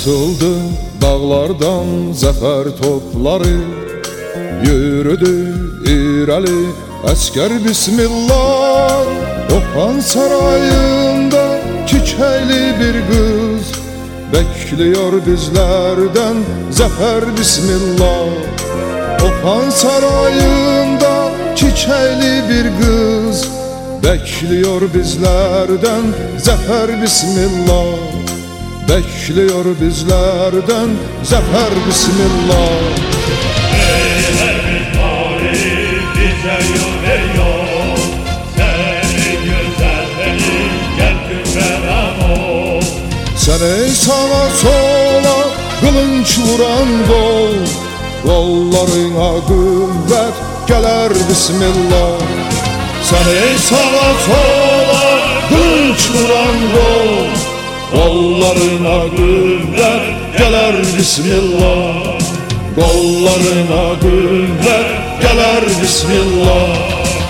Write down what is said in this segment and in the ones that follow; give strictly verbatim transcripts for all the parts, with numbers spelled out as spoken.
Açıldı dağlardan zafer topları, yürüdü irəli əskər bismillah. Oxan sarayında çiçekli bir kız bekliyor bizlerden zafer bismillah. Oxan sarayında çiçekli bir kız bekliyor bizlerden zafer bismillah. Bekliyor bizlerden zafer bismillah. Ey bir tarih bize yol veriyor, seni güzellerin gel kürberam ol. Sen ey sağa sola kılınç vuran kol, kollarına kuvvet gelir bismillah. Sen ey sağa sola kılınç vuran kol, kollarına kuvvet gelir bismillah. Kollarına kuvvet gelir bismillah.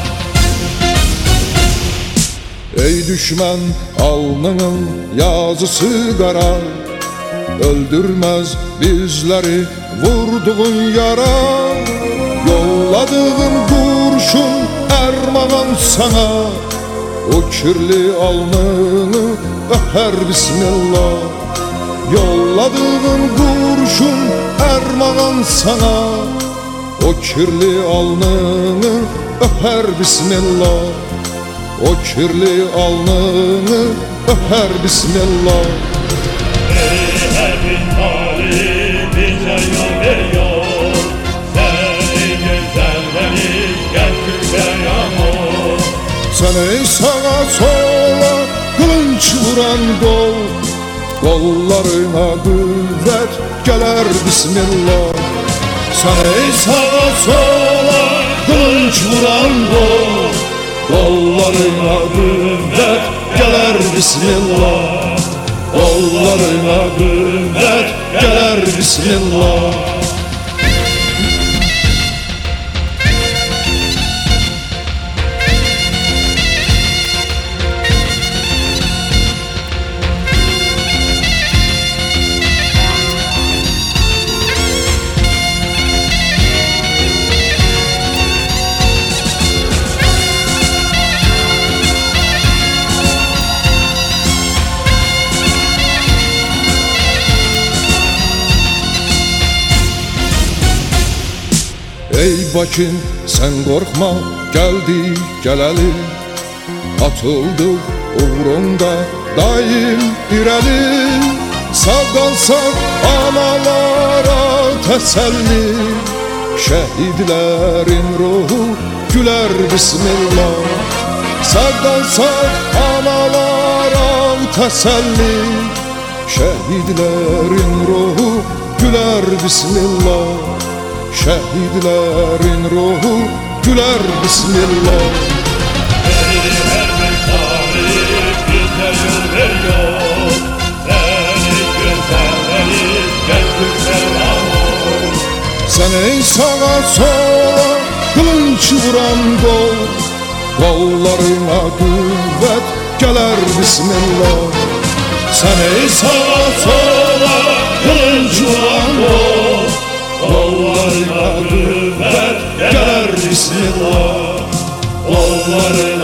Ey düşman alnının yazısı kara, öldürmez bizleri vurduğun yara. Yolladığın kurşun ermağan sana, o kirli alnını öper bismillah. Yolladığın kurşun ermağan sana, o kirli alnını öper bismillah. O kirli alnını öper bismillah. Ey her bir tarih bize yol veriyor, seni güzellerin gel kürberam ol. Sen ey sağa sola kılınç vuran kol, kollarına kuvvet gelir bismillah. Sen ey sağa sola kılınç vuran kol, kollarına kuvvet gelir bismillah. Kollarına kuvvet gelir bismillah. Ey Bakın sen korkma geldik geleli, atıldık uğrunda daim irəli. Sağdan sağ analara teselli, şehitlerin ruhu güler bismillah. Sağdan sağ analara teselli, şehitlerin ruhu güler bismillah. Şehitlerin ruhu güler bismillah. Ey her bir tarih bize yol veriyor, seni güzellerin gel kürberam ol. Sen ey sağa sola kılınç vuran kol, kollarına kuvvet gelir bismillah. Sen ey sağa sola kılınç vuran kol, kollarına kuvvet gelir bismillah. Kollarına